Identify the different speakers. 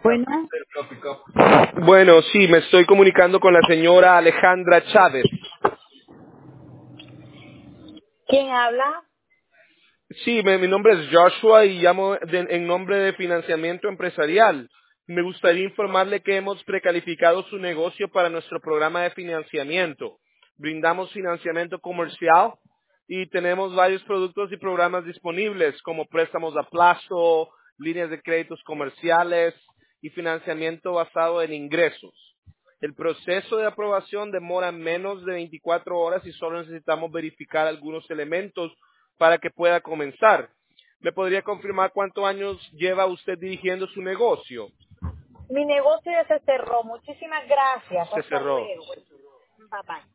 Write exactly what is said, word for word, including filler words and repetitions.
Speaker 1: Bueno,
Speaker 2: Bueno, sí, me estoy comunicando con la señora Alejandra Chávez.
Speaker 1: ¿quién habla?
Speaker 2: Sí, me- mi nombre es Joshua y llamo de- en nombre de Financiamiento Empresarial. Me gustaría informarle que hemos precalificado su negocio para nuestro programa de financiamiento. Brindamos financiamiento comercial y tenemos varios productos y programas disponibles como préstamos a plazo, líneas de créditos comerciales y financiamiento basado en ingresos. El proceso de aprobación demora menos de veinticuatro horas y solo necesitamos verificar algunos elementos para que pueda comenzar. ¿Me podría confirmar cuántos años lleva usted dirigiendo su negocio?
Speaker 1: Mi negocio ya se cerró. Muchísimas gracias.
Speaker 2: Se
Speaker 1: Hasta
Speaker 2: cerró.
Speaker 1: luego. Bye bye.